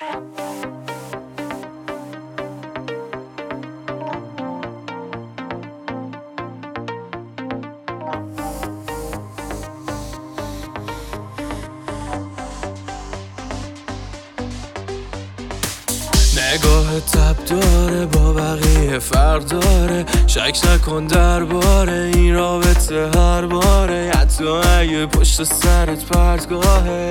نگاه تب داره با بقیه فرق داره، شک نکن درباره این رابطه هر باره، حتی اگه پشت سرت پرتگاهه.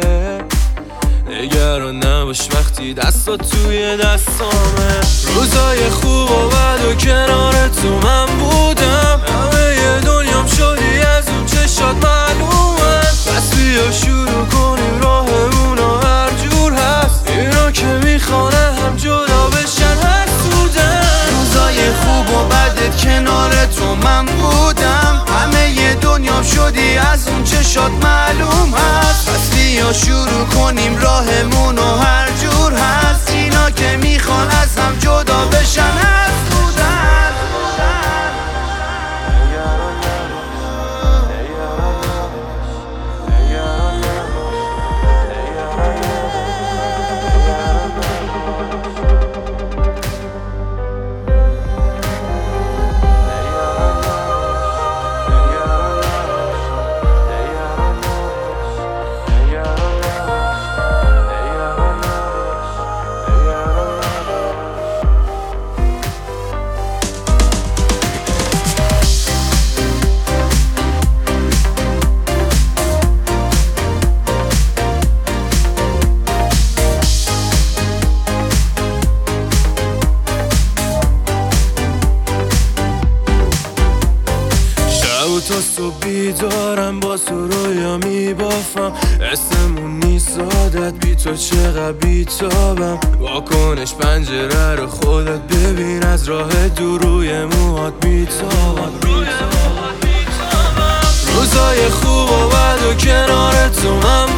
نگران نباش وقتی دستات توی دستامه، روزای خوب و بد و کنار تو من بودم، همه دنیام شدی از اون چشات معلومه. پس بیا شروع کنیم راهمونو هر جور هست، اینا که میخوانه هم جدا بشن هر سودن. روزای خوب و بدت کنار تو من بودم، همه دنیام شدی از اون چشات معلوم هست. پس بیا شروع کنیم راهمونو هر جور هست، اینا که میخوان از هم جدا بشن هر سودن. تا صبح بیدارم با تو رویا میبافم، اسمون نیست عادت بی تو چقدر بیتابم. واکنش پنجره رو خودت ببین، از راه دور روی موهات میتابم. روزای خوب و بد و کنار تو من